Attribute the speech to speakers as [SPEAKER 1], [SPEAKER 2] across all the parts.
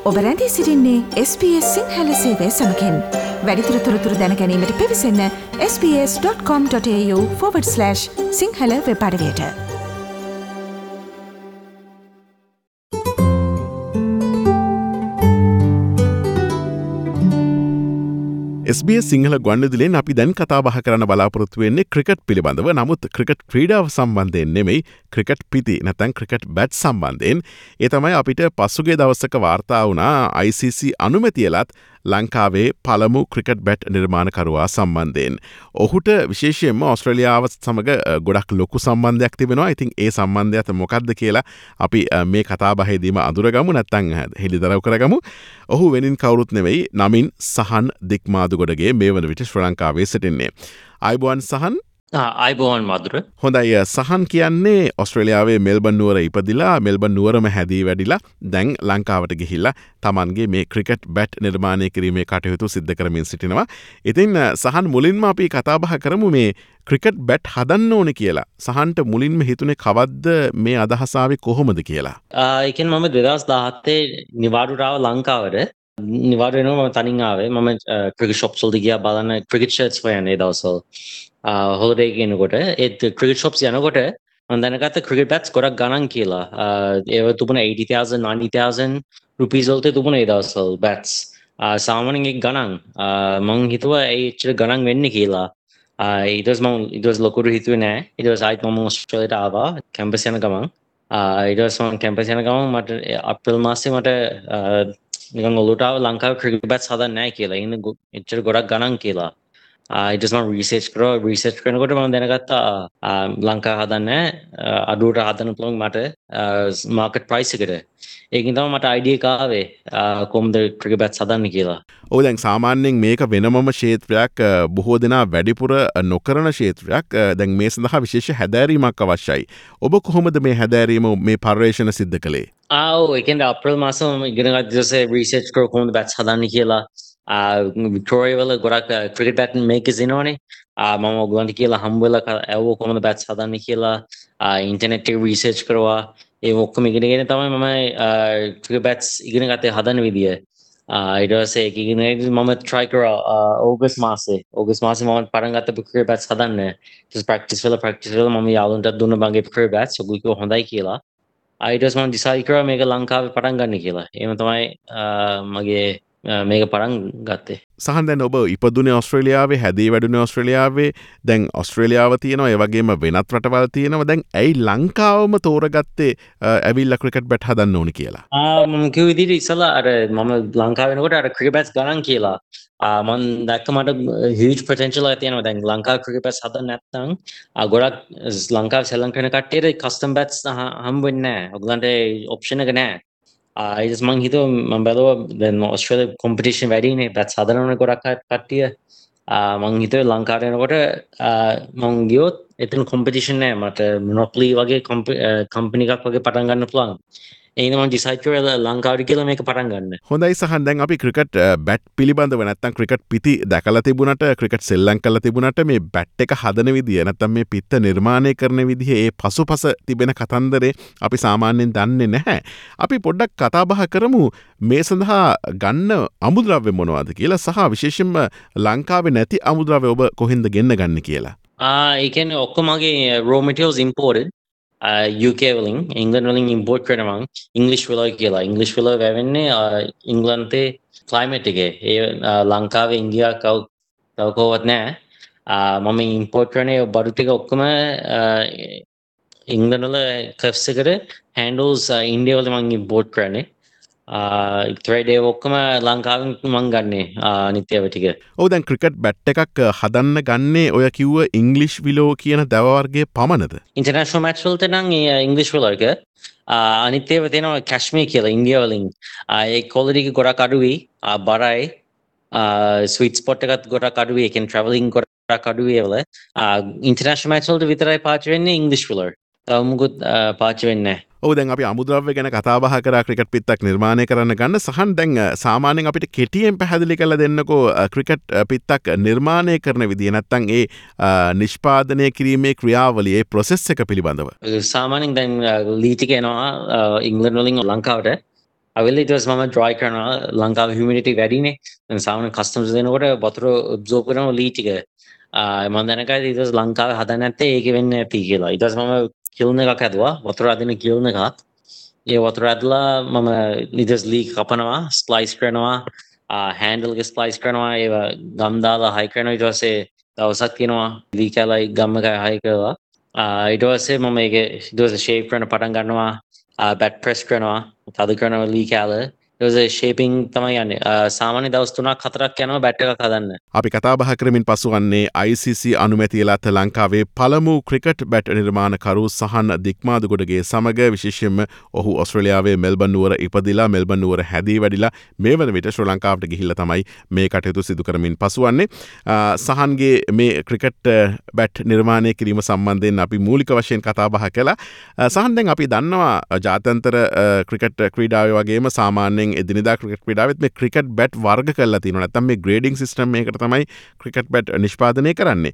[SPEAKER 1] ඔබ රැඳී සිටින්නේ SBS සිංහල සේවය සමගින්. වැඩිදුර තොරතුරු දැන ගැනීමට පිවිසන්න sbs.com.au/සිංහල වෙබ් අඩවියට.
[SPEAKER 2] SBS සිංහල ගුවන්විදුලියෙන් අපි දැන් කතා බහ කරන්න බලාපොරොත්තු වෙන්නේ ක්‍රිකට් පිළිබඳව. නමුත් ක්‍රිකට් ක්‍රීඩාව සම්බන්ධයෙන් නෙමෙයි, ක්‍රිකට් පිති නැත්නම් ක්‍රිකට් බැට් සම්බන්ධයෙන්. ඒ තමයි අපිට පසුගිය දවසක වාර්තා වුණා ICC අනුමැතියලත් ලංකාවේ පළමු ක්‍රිකට් බැට් නිර්මාණකරුවා සම්බන්ධයෙන්. ඔහුට විශේෂයෙන්ම ඕස්ට්‍රේලියාව සමග ගොඩක් ලොකු සම්බන්ධයක් තිබෙනවා. ඉතින් ඒ සම්බන්ධයත් මොකක්ද කියලා අපි මේ කතා බහේදීම අඳුරගමු නැත්නම් හෙළිදරව් කරගමු. ඔහු වෙනින් කවුරුත් නෙවෙයි, නමින් සහන් දික්මාදුගොඩගේ මේ වන විට ශ්‍රී ලංකාවේ සිටින්නේ. අයිබෝන් සහන්.
[SPEAKER 3] අයිබෝන් මදුර.
[SPEAKER 2] හොඳයි. සහන් කියන්නේ ඔස්ට්‍රේලියාවේ මෙල්බන් නුවර ඉපදිලා මෙල්බන් නුවරම හැදී වැඩිලා දැන් ලංකාවට ගිහිල්ලා තමන්ගේ මේ ක්‍රිකට් බැට් නිර්මාණය කිරීමේ කටයුතු සිද්ධ කරමින් සිටිනවා. ඉතින් සහන් මුලින්ම අපි කතා බහ කරමු මේ ක්‍රිකට් බැට් හදන්න ඕනේ කියලා. සහන්ට මුලින්ම හිතුනේ කවද්ද මේ අදහස ආවේ කොහොමද කියලා?
[SPEAKER 3] ඒකෙන් මම 2017 නිවාඩුවට ආව ලංකාවට. නිවාඩු වෙනවා මම තනින් ආවේ. මම ක්‍රිකට් ෂොප්ස් වලට ගියා බලන්න ක්‍රිකට් ෂර්ට්ස් හොයන්නේ ඒ දවස්වල. හොලිඩේ ගෙනකොට ඒත් ක්‍රිකට් ෂොප්ස් යනකොට මම දැනගත්ත ක්‍රිකට් බැට්ස් ගොඩක් ගණන් කියලා. ඒව තිබුණා 80,000 90,000 රුපීස් වලට තිබුණා ඒ දවස්වල බැට්ස්. සාමාන්‍යයෙන් ඒක ගණන්. මම හිතුවා ඒ එච්චර ගණන් වෙන්නේ කියලා. ඊට පස්සේ ලොකුට හිතුවේ නෑ. ඊට පස්සේ ආයෙත් මම ඕස්ට්‍රේලියාවට ආවා කැම්පස් යන ගමන්. ඊට පස්සේ මම කැම්පස් යන ගමන් මට අප්‍රේල් මාසේ මට නිකන් ඔලුවට ආව ලංකාවේ ක්‍රිකට් බැට්ස් හදන්න නෑ කියලා. ඉන්නේ එච්චර ගොඩක් ගණන් කියලා. ඊට පස්සේ මම රිසර්ච් කරනකොට මම දැනගත්තා ලංකාව හදන්න අඩුවට හදන්න පුළුවන් මට මාකට් ප්‍රයිස් එකට. ඒකින් තමයි මට අයිඩියා එක ආවේ කොහොමද ක්‍රිකට් බැට්ස් හදන්න කියලා.
[SPEAKER 2] ඔව්, දැන් සාමාන්‍යයෙන් මේක වෙනමම ක්ෂේත්‍රයක්, බොහෝ දෙනා වැඩිපුර නොකරන ක්ෂේත්‍රයක්. දැන් මේ සඳහා විශේෂ හැදෑරීමක් අවශ්‍යයි. ඔබ කොහොමද මේ හැදෑරීම මේ පර්යේෂණ සිද්ධ කළේ?
[SPEAKER 3] ඔව්, ඒ කියන්නේ අප්‍රේල් මාසෙම ඉගෙන ගත්ත දවසේ රිසර්ච් කරලා කොහොමද බැට්ස් හදන්න කියලා. වික්ටෝරියා වල ගොඩක් ක්‍රිකට් බැට් මේකර්ස් ඉන්නවනේ. මම ඔයගොල්ලන්ට කියලා හම්බ වෙලා ඇහුවා කොහොමද බැට්ස් හදන්න කියලා. ඉන්ටර්නෙට් එකේ රිසර්ච් කරවා ඒ ඔක්කොම ඉගෙනගෙන තමයි මම ක්‍රිකට් බැට්ස් ඉගෙන ගත්තේ හදන්න විදිය. ඊට පස්සේ ඒක ඉගෙන මම try කරා ඕගස්ට් මාසේ මම පටන් ගත්ත ක්‍රිකට් බැට්ස් හදන්න. just practice වෙලා මම යාළුවන්ට දුන්න මගේ ක්‍රිකට් බැට්ස් ඔයගොල්ලෝ කිව්වා හොඳයි කියලා. ඊට පස්සේ මම decide කරා මේක ලංකාවේ පටන් ගන්න කියලා. එහෙම තමයි මගේ මේක පටන් ගත්තේ.
[SPEAKER 2] සහන්, දැන් ඔබ ඉපදුනේ ඕස්ට්‍රේලියාවේ, හැදී වැඩුණේ ඕස්ට්‍රේලියාවේ. දැන් ඕස්ට්‍රේලියාව තියෙනවා, ඒ වගේම වෙනත් රටවල් තියෙනවා. දැන් ඇයි ලංකාවම තෝරගත්තේ ඇවිල්ලා ක්‍රිකට් බැට් හදන්න ඕනි කියලා?
[SPEAKER 3] මම කිව්ව විදිහට ඉස්සලා මම ලංකාවේ වෙනකොට ක්‍රිකට් බැට්ස් ගණන් කියලා. මම දැක්ක මට huge potential එකක් තියෙනවා. දැන් ලංකාවේ ක්‍රිකට් බැට්ස් හදන්න නැත්නම් ගොඩක් ලංකාවේ සෙල්ලම් කරන කට්ටියට කස්ටම් බැට්ස් හම්බ වෙන්නේ නැහැ. ඔයගලන්ට ඔප්ෂන් එක නැහැ. මං හිතුවා මම බැලුවා දැන් ඕස්ට්‍රේලියා කොම්පිටිෂන් වැඩිනේ බැට්ස් හදනවනේ ගොඩක් කට්ටිය. මං හිතුවේ ලංකාවට එනකොට මං ගියොත් එතන කොම්පිටිෂන් නැහැ. මට මොනොපොලි වගේ කම්පැනි එකක් වගේ පටන් ගන්න පුළුවන්. එහෙනම් මම ඩිසයිඩ් කරලා ලංකාවට කියලා මේක පටන් ගන්න.
[SPEAKER 2] හොඳයි සහන්, දැන් අපි ක්‍රිකට් බැට් පිළිබඳව නැත්නම් ක්‍රිකට් පිටි දැකලා තිබුණට, ක්‍රිකට් සෙල්ලම් කරලා තිබුණට මේ බැට් එක හදන විදිය නැත්නම් මේ පිත්ත නිර්මාණය කරන විදිහ, ඒ පසුපස තිබෙන කතන්දරේ අපි සාමාන්‍යයෙන් දන්නේ නැහැ. අපි පොඩ්ඩක් කතා බහ කරමු මේ සඳහා ගන්න අමුද්‍රව්‍ය මොනවද කියලා, සහ විශේෂයෙන්ම ලංකාවේ නැති අමුද්‍රව්‍ය ඔබ කොහෙන්ද ගෙන්න ගන්න කියලා.
[SPEAKER 3] ඒ කියන්නේ ඔක්කොමගේ raw materials imported. UK වලින්, ඉංග්ලන්ඩ් වලින් import කරනවා. ඉංග්‍රීසි වල කියලා. ඉංග්‍රීසි වල වැවෙන්නේ ඉංග්ලන්තේ climate එකේ. ඒ ලංකාවේ ඉන්දියා කවුවත් නැහැ. මම import කරන්නේ බඩු ටික ඔක්කොම ඉංග්ලන්ඩ් වල කෆ්ස් එකට handles ඉන්දියා වල මම import කරන්නේ. thread ඒ ඔක්කොම ලංකාවෙන් මං ගන්නේ අනිත්‍යව ටික.
[SPEAKER 2] ඔව්, දැන් ක්‍රිකට් බැට් එකක් හදන්න ගන්නේ ඔය කිව්ව ඉංග්ලිෂ් විලෝ කියන දව වර්ගයේ පමණද?
[SPEAKER 3] ඉන්ටර්නැෂනල් මැච් වලට නම් ඉංග්ලිෂ් වලක අනිත්‍යව තියෙනවා කැශ්මීර් කියලා ඉන්දියා වලින්. ඒ ක්වොලිටි එක ගොඩක් අඩුයි, බරයි. ස්වීට් ස්පොට් එකත් ගොඩක් අඩුයි. ඒ කියන්නේ ට්‍රැවලින් ගොඩක් අඩුයි ඒවල. ඉන්ටර්නැෂනල් මැච් වලට විතරයි පාවිච්චි වෙන්නේ ඉංග්ලිෂ් වල. තව මුකුත් පාවිච්චි වෙන්නේ නැහැ.
[SPEAKER 2] ඔව්, දැන් අපි අමුද්‍රව්‍ය ගැන කතා බහ කරා ක්‍රිකට් පිත්තක් නිර්මාණය කරන්න ගන්න. සහන්, දැන් සාමාන්‍යයෙන් අපිට කෙටියෙන් පැහැදිලි කරලා දෙන්නකෝ ක්‍රිකට් පිත්තක් නිර්මාණය කරන විදිය නැත්නම් ඒ නිෂ්පාදනය කිරීමේ ක්‍රියාවලිය, ඒ process එක පිළිබඳව.
[SPEAKER 3] සාමාන්‍යයෙන් දැන් ලී ටික එනවා ඉංග්ලන්ඩ් වලින් ලංකාවට. අවිල්ල ඊට පස්සේ මම ඩ්‍රයි කරනවා ලංකාවේ හියුමිඩිටි වැඩිනේ දැන් සාමාන්‍ය කස්ටමර්ස් දෙනකොට වතුර ඔබ්සර්ව් කරනවා ලී ටික මම දැනගත්තා ඊට පස්සේ ලංකාවේ හදන්නේ නැත්තේ ඒකේ වෙන්නේ නැති කියලා ඊට පස්සේ මම කිල්න් එකක් හැදුවා වතුර අදින කිල්න් එකක් ඒ වතුර ඇදලා මම ඊට පස්සේ ලී කපනවා ස්ලයිස් කරනවා හැන්ඩල් එක ස්ලයිස් කරනවා ඒව ගම් දාලා හයි කරනවා ඊට පස්සේ දවසක් තියෙනවා ලී කැලයි ගම් එකයි හයි කරලා ඊට පස්සේ මම ඒක ඊට පස්සේ ෂේප් කරන පටන් ගන්නවා බැට් ප්‍රෙස් කරනවා තද කරනවා ලී කැල ඊට පස්සේ ෂේපින් තමයි යන්නේ සාමාන්‍ය දවස් 3ක් 4ක් යනවා බැට් එකක් හදන්න
[SPEAKER 2] අපි කතාබහ කරමින් පසුවන්නේ ICC අනුමැතිය ලත් ලංකාවේ පළමු ක්‍රිකට් බැට් නිර්මාණකරු සහන් දික්මාදුගොඩගේ සමග විශේෂයෙන්ම ඔහු ඔස්ට්‍රේලියාවේ මෙල්බන් නුවර ඉපදිලා මෙල්බන් නුවර හැදී වැඩිලා මේ වන විට ශ්‍රී ලංකාවට ගිහිල්ලා තමයි මේ කටයුතු සිදු කරමින් පසුවන්නේ සහන්ගේ මේ ක්‍රිකට් බැට් නිර්මාණය කිරීම සම්බන්ධයෙන් අපි මූලික වශයෙන් කතාබහ කළා සහන් දැන් අපි දන්නවා ජාත්‍යන්තර ක්‍රිකට් ක්‍රීඩාවේ වගේම සාමාන්‍යයෙන් එදිනෙදා ක්‍රිකට් ක්‍රීඩාවෙත් මේ ක්‍රිකට් බැට් වර්ග කරලා තියෙනවා නැත්නම් මේ ග්‍රේඩින් සිස්ටම් එකකට තමයි ක්‍රිකට් බැට් නිෂ්පාදනය කරන්නේ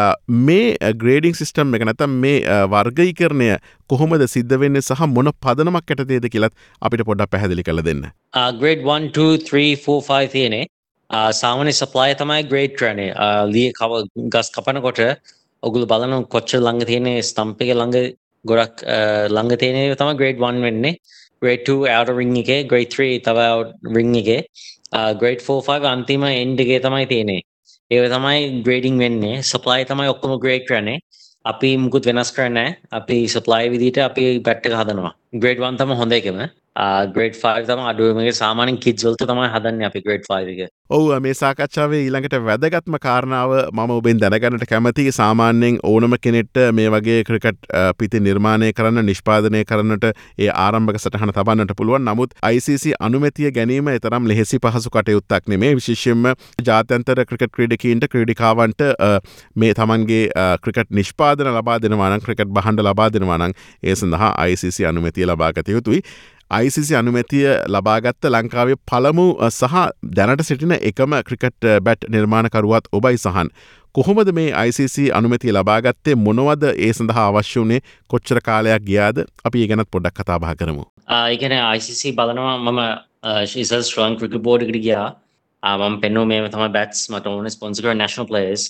[SPEAKER 2] මේ ග්‍රේඩින් සිස්ටම් එක නැත්නම් මේ වර්ගීකරණය කොහොමද සිද්ධ වෙන්නේ සහ මොන පදනමක් යටතේද කියලාත් අපිට පොඩ්ඩක් පැහැදිලි කරලා දෙන්න.
[SPEAKER 3] grade 1 2 3 4 5 තියෙන්නේ සාමාන්‍ය සප්ලයි තමයි ග්‍රේඩ් කරන්නේ ලී ගස් කපනකොට ඔගොල්ලෝ බලන කොච්චර ළඟ තියෙන ස්ටම්ප් එක ළඟ ගොඩක් ළඟ තියෙන තමයි grade 1 වෙන්නේ grade 2 outer ring එකේ grade 3 තව ring එකේ grade 4 5 අන්තිම end එකේ තමයි තියෙන්නේ ඒක තමයි grading වෙන්නේ supply තමයි ඔක්කොම grade කරන්නේ අපි මුකුත් වෙනස් කරන්නේ නැහැ අපි supply විදිහට අපි bat එක හදනවා grade 1 තමයි හොඳ එකම grade 5 තමයි අඩුවෙම එක සාමාන්‍යයෙන් kids වලට තමයි හදන්නේ අපි grade 5 එක
[SPEAKER 2] ඔව් මේ සාකච්ඡාවේ ඊළඟට වැදගත්ම කාරණාව මම ඔබෙන් දැනගන්නට කැමතියි සාමාන්‍යයෙන් ඕනම කෙනෙක්ට මේ වගේ ක්‍රිකට් පිති නිර්මාණය කරන්න නිෂ්පාදනය කරන්නට ඒ ආරම්භක සටහන තබන්නට පුළුවන් නමුත් ICC අනුමැතිය ගැනීම තරම් ලෙහෙසි පහසු කටයුත්තක් නෙමෙයි විශේෂයෙන්ම ජාත්‍යන්තර ක්‍රිකට් ක්‍රීඩකීන්ට ක්‍රීඩිකාවන්ට මේ තමන්ගේ ක්‍රිකට් නිෂ්පාදන ලබා දෙනවා නම් ක්‍රිකට් බහඬ ලබා දෙනවා නම් ඒ සඳහා ICC අනුමැතිය ලබා ගත යුතුයි ICC අනුමැතිය ලබාගත්ත ලංකාවේ පළමු සහ දැනට සිටින එකම ක්‍රිකට් බැට් නිර්මාණකරුවත් ඔබයි සහන්. කොහොමද මේ ICC අනුමැතිය ලබාගත්තේ මොනවද ඒ සඳහා අවශ්‍ය වුණේ කොච්චර කාලයක් ගියාද අපි ඒ ගැනත් පොඩ්ඩක් කතා බහ කරමු.
[SPEAKER 3] ඒ කියන්නේ ICC බලනවා මම ඉස්සෙල් ශ්‍රී ලංකා ක්‍රිකට් බෝඩ් එකට ගියා. මම පෙන්නුවා මේ තමයි බැට්ස් මට ඕනේ ස්පොන්සර් කරන නැෂනල් ප්ලේයර්ස්.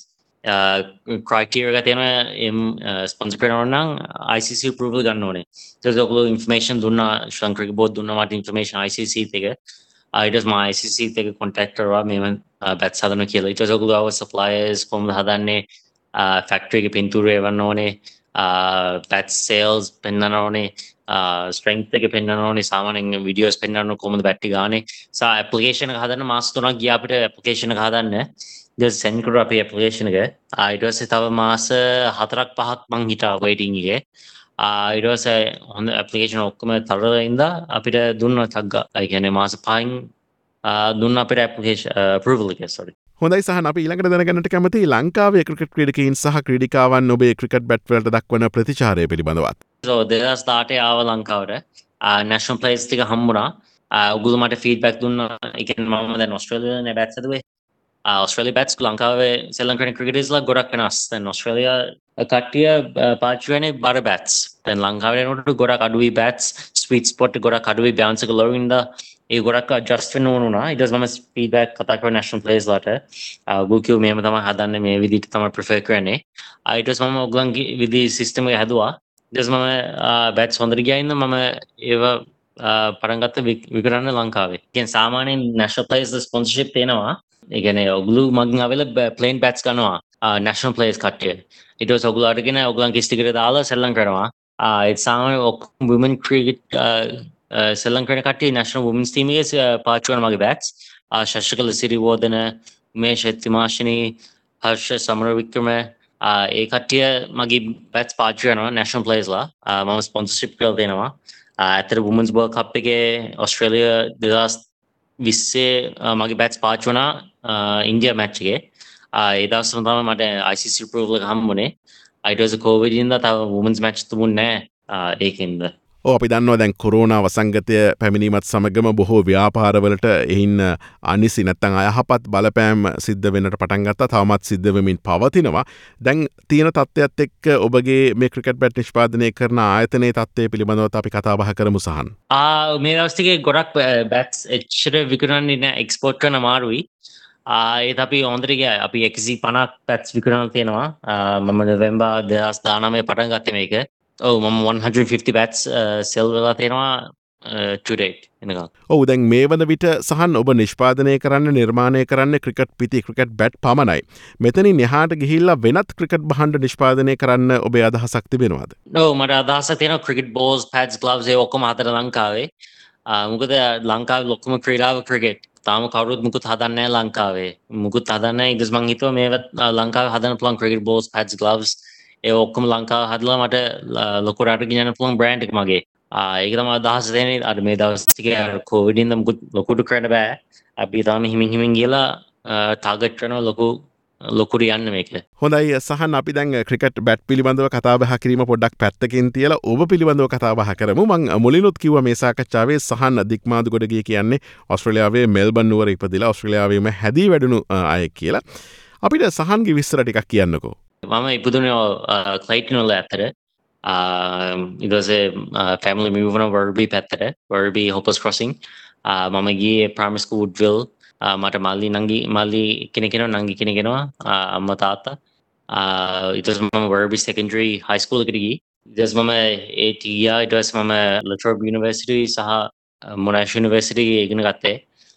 [SPEAKER 3] criteria එක තියෙනවා ස්පොන්සර් කරනවා නම් ICC approval ගන්න ඕනේ. ඊට ඔයගොල්ලෝ information දුන්නා ශ්‍රී ලංකා ක්‍රිකට් බෝඩ් දුන්නා මට information ICC එක. ඊට මම ICC එක contact කරා මේ බැට්ස් හදන්න කියලා. ඊට ඔයගොල්ලෝ ආව suppliers කොහොමද හදන්නේ factory එකේ පින්තූර එවන්න ඕනේ බැට්ස් sales පෙන්වන්න ඕනේ strength එක පෙන්වන්න ඕනේ සාමාන්‍යයෙන් videos පෙන්වන්න කොහොමද බැට් එක ගානේ. application එක හදන්න මාස 3ක් ගියා අපිට application එක හදන්න. just send කර අපේ application එක ඊට පස්සේ තව මාස 4ක් 5ක් මං හිටා waiting එකේ ඊට පස්සේ හොඳ application ඔක්කොම තරලා ඉඳලා අපිට දුන්න තග්ගා ඒ කියන්නේ මාස 5න් දුන්න අපිට application approval එක sorry
[SPEAKER 2] හොඳයි සහන් අපි ඊළඟට දැනගන්නට කැමතියි ලංකාවේ ක්‍රිකට් ක්‍රීඩකයින් සහ ක්‍රීඩිකාවන් ඔබේ ක්‍රිකට් බැට් වලට දක්වන ප්‍රතිචාරය පිළිබඳවත්
[SPEAKER 3] so 2018 ආව ලංකාවට national players ටික හම්බුණා ඔයගොල්ලෝ මට feedback දුන්නා ඒ කියන්නේ මම දැන් ඔස්ට්‍රේලියාවේ බැට්ස් හදුවේ Australia bats ලංකාවේ සෙල්ලම් කරන ක්‍රිකටර්ස්ලා ගොඩක් වෙනස්. දැන් ඔස්ට්‍රේලියා කට්ටිය පාවිච්චි කරන්නේ බර බැට්ස්. දැන් ලංකාවේ යනකොට ගොඩක් අඩුයි බැට්ස්, ස්වීට් ස්පොට් ගොඩක් අඩුයි බවුන්ස් එක ලෝ ඉඳලා ඒ ගොඩක් ඇඩ්ජස්ට් වෙන්න ඕන වුණා. ඊට පස්සේ මම ෆීඩ්බැක් කතා කරා නැෂනල් ප්ලේයර්ස් ලාට. ඔයගොල්ලෝ මේව තමයි හදන්නේ මේ විදිහට තමයි ප්‍රිෆර් කරන්නේ. ඊට පස්සේ මම ඔයගොල්ලන්ගේ විදි සිස්ටම් එක හැදුවා. ඊට පස්සේ මම බැට්ස් හොඳට ගියා ඉන්න මම ඒව පටන් ගත්ත විකරන්න ලංකාවේ. කියන්නේ සාමාන්‍යයෙන් නැෂනල් ප්ලේයර්ස් ස්පොන්සර්ෂිප් දෙනවා. ඒ කියන්නේ ඔයගොල්ලෝ මගෙන් ආවෙලා ප්ලේන් බැට්ස් ගන්නවා නැෂනල් ප්ලේයර්ස් කට්ටිය. ඊට පස්සේ ඔයගොල්ලෝ අරගෙන ඔයගොල්ලන්ගේ ස්ටිකර් දාලා සෙල්ලම් කරනවා. ඒ සාමාන්‍ය women cricket සෙල්ලම් කරන කට්ටිය national women's team එකේ පාවිච්චි කරන මගේ බැට්ස්. ශශිකල සිරිවර්ධන, උමේෂ් තිමාෂිනී, හර්ෂ සමරවික්‍රම ඒ කට්ටිය මගේ බැට්ස් පාවිච්චි කරනවා national players ලා. මම ස්පොන්සර්ෂිප් කරලා දෙනවා. ඇත්තට women's world cup එකේ ඔස්ට්‍රේලියා 2020 මගේ බැට්ස් පාවිච්චි වුණා ඉන්දියා මැච් එකේ ඒ දවස්වල තමයි මට ICC approval එක හම්බුනේ ඊට පස්සේ COVID ඉඳලා තව women's match තුමුන්නේ නැහැ ඒකින්ද
[SPEAKER 2] අපි දන්නවා දැන් කොරෝනා වසංගතය පැමිණීමත් සමගම බොහෝ ව්‍යාපාරවලට එයින් අනිසි නැත්තම් අයහපත් බලපෑම් සිද්ධ වෙන්නට පටන් ගත්තා. තවමත් සිද්ධ වෙමින් පවතිනවා. දැන් තියෙන තත්ත්වයත් එක්ක ඔබගේ මේ ක්‍රිකට් බැට් නිෂ්පාදනය කරන ආයතනයේ තත්ත්වය පිළිබඳව අපි කතා බහ කරමු සහන්.
[SPEAKER 3] මේ දවස් ටිකේ ගොඩක් බැට්ස් එච්චර විකුණන්නේ නැහැ, එක්ස්පෝර්ට් කරන අමාරුයි. ඒත් අපි හොඳට ගියා. අපි 150ක් බැට්ස් විකුණලා තියෙනවා. මම නොවැම්බර් 2019 පටන් ගත්තේ මේක. මම 150 බැට්ස් සෙල් වෙලා තියෙනවා to date එනකම්.
[SPEAKER 2] දැන් මේ වන විට සහන් ඔබ නිෂ්පාදනය කරන්න නිර්මාණය කරන්න ක්‍රිකට් පිති ක්‍රිකට් බැට් පමණයි. මෙතනින් එහාට ගිහිල්ලා වෙනත් ක්‍රිකට් භාණ්ඩ නිෂ්පාදනය කරන්න ඔබේ අදහසක් තිබෙනවද?
[SPEAKER 3] මට අදහසක් තියෙනවා ක්‍රිකට් බෝල්ස්, පැඩ්ස්, ග්ලව්ස් ඒ ඔක්කොම හදලා ලංකාවේ. මොකද ලංකාවේ ලොකුම ක්‍රීඩාව ක්‍රිකට්. තාම කවුරුත් මුකුත් හදන්නේ නැහැ ලංකාවේ. මුකුත් හදන්නේ නැහැ. ඊට මං හිතුවා මේවත් ලංකාවේ හදන්න පුළුවන් ක්‍රිකට් බෝල්ස්, පැඩ්ස්, ග්ලව්ස් ඒ ඔක්කොම ලංකාව හදලා මට ලොකු රටට ගෙනියන්න පුළුවන් බ්‍රෑන්ඩ් එක මගේ. ඒක තමයි අදහස දෙන්නේ. අර මේ දවස් ටිකේ කොවිඩ් ඉඳන් මුකුත් ලොකුට කරන්න බෑ. අපි තාම හිමින් ගිහලා ටාගට් කරන ලොකුට යන්න මේක.
[SPEAKER 2] හොඳයි සහන්, අපි දැන් ක්‍රිකට් බැට් පිළිබඳව කතා බහ කිරීම පොඩ්ඩක් පැත්තකින් තියලා ඔබ පිළිබඳව කතා බහ කරමු. මං මුලිනුත් කිව්වා මේ සාකච්ඡාවේ සහන් දික්මාදුගොඩ ගිය කියන්නේ ඕස්ට්‍රේලියාවේ මෙල්බන් නුවර ඉපදිලා ඕස්ට්‍රේලියාවේම හැදී වැඩුණු අය කියලා. අපිට සහන්ගේ විස්තර ටිකක් කියන්නකෝ.
[SPEAKER 3] මම ඉපදුනේ ක්ලයිටන් වල ඇත්තට. It was a family move from Werribee පැත්තට. Werribee Hopeless Crossing. මම ගියේ primary school Woodville. මට මල්ලි කෙනෙක් කෙනා නංගි කෙනෙක් කෙනා අම්මා තාත්තා. ඊට පස්සේ මම Werribee secondary high school එකට ගියේ. ඊට පස්සේ මම ඒත් ගියා. ඊට පස්සේ මම La Trobe University සහ Monash University ඉගෙන ගත්තේ.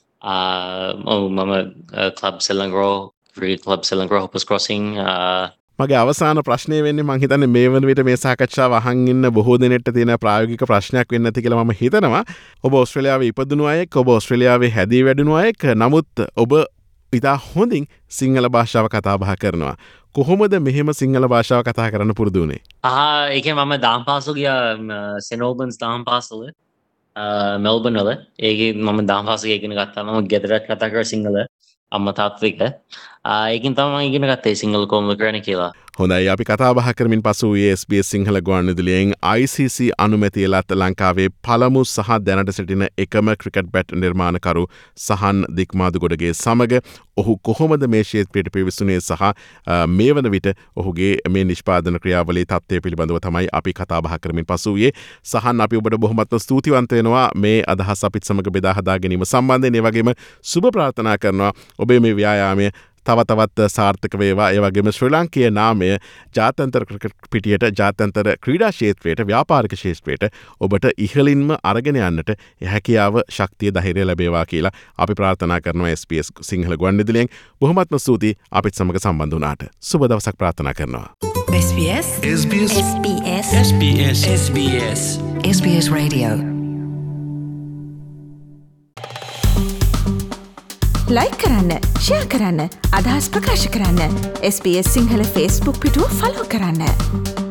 [SPEAKER 3] මම club Selangor, cricket club Selangor Hopeless Crossing.
[SPEAKER 2] මගේ අවසාන ප්‍රශ්නය වෙන්නේ මං හිතන්නේ මේ වන විට මේ සාකච්ඡාව අහන් ඉන්න බොහෝ දෙනෙක්ට තියෙන ප්‍රායෝගික ප්‍රශ්නයක් වෙන්න ඇති කියලා මම හිතනවා. ඔබ ඕස්ට්‍රේලියාවේ ඉපදුණු අයෙක්, ඔබ ඕස්ට්‍රේලියාවේ හැදී වැඩුණු අයෙක්. නමුත් ඔබ ඉතා හොඳින් සිංහල භාෂාව කතා බහ කරනවා. කොහොමද මෙහෙම සිංහල භාෂාව කතා කරන්න පුරුදු වුණේ?
[SPEAKER 3] ඒක මම දාම් පාසල් ගියා සෙන්ට් ඕබන්ස් දාම් පාසල මෙල්බන් වල. ඒකේ මම දාම් පාසල් ඉගෙන ගත්තා. මම ගෙදරට කතා කර සිංහල අම්මා තාත්තා එක්ක. ඒකින් තමයි ඉගෙන ගත්තේ සිංහල කොහොමද කරන්නේ කියලා.
[SPEAKER 2] හොඳයි, අපි කතා බහ කරමින් පසු වූයේ SBS සිංහල ගුවන්විදුලියෙන් ICC අනුමැතිය ලත් ලංකාවේ පළමු සහ දැනට සිටින එකම ක්‍රිකට් බැට් නිර්මාණකරු සහන් දික්මාදුගොඩගේ සමග ඔහු කොහොමද මේ ක්ෂේත්‍රයට පිවිසුනේ සහ මේ වන විට ඔහුගේ මේ නිෂ්පාදන ක්‍රියාවලී තත්ත්වය පිළිබඳව තමයි අපි කතා බහ කරමින් පසු වූයේ. සහන්, අපි ඔබට බොහොමත්ම ස්තුතිවන්ත වෙනවා මේ අදහස් අපිත් සමග බෙදා හදා ගැනීම සම්බන්ධයෙන්. ඒ වගේම සුබ ප්‍රාර්ථනා කරනවා ඔබේ මේ ව්‍යායාමය තවත් සාර්ථක වේවා. ඒ වගේම ශ්‍රී ලාංකීය නාමය ජාත්‍යන්තර ක්‍රිකට් පිටියට, ජාත්‍යන්තර ක්‍රීඩා ක්ෂේත්‍රයට, ව්‍යාපාරික ක්ෂේත්‍රයට ඔබට ඉහළින්ම අරගෙන යන්නට හැකියාව, ශක්තිය, ධෛර්යය ලැබේවා කියලා අපි ප්‍රාර්ථනා කරනවා SBS සිංහල ගුවන්විදුලියෙන්. බොහොමත්ම ස්තුතියි අපිත් සමග සම්බන්ධ වුණාට. සුබ දවසක් ප්‍රාර්ථනා කරනවා.
[SPEAKER 4] SBS Radio.
[SPEAKER 1] ලයික් කරන්න, ෂෙයා කරන්න, අදහස් ප්‍රකාශ කරන්න. SBS සිංහල Facebook පිටුව ෆලෝ කරන්න.